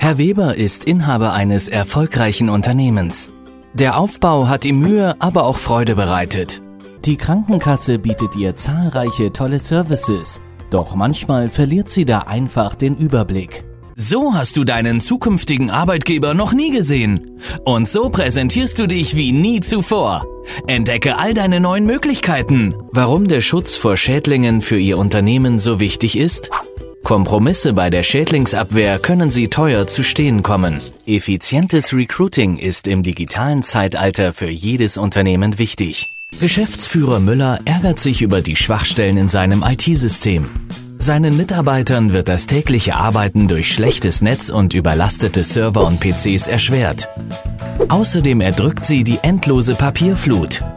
Herr Weber ist Inhaber eines erfolgreichen Unternehmens. Der Aufbau hat ihm Mühe, aber auch Freude bereitet. Die Krankenkasse bietet ihr zahlreiche tolle Services, doch manchmal verliert sie da einfach den Überblick. So hast du deinen zukünftigen Arbeitgeber noch nie gesehen. Und so präsentierst du dich wie nie zuvor. Entdecke all deine neuen Möglichkeiten. Warum der Schutz vor Schädlingen für Ihr Unternehmen so wichtig ist? Kompromisse bei der Schädlingsabwehr können Sie teuer zu stehen kommen. Effizientes Recruiting ist im digitalen Zeitalter für jedes Unternehmen wichtig. Geschäftsführer Müller ärgert sich über die Schwachstellen in seinem IT-System. Seinen Mitarbeitern wird das tägliche Arbeiten durch schlechtes Netz und überlastete Server und PCs erschwert. Außerdem erdrückt sie die endlose Papierflut.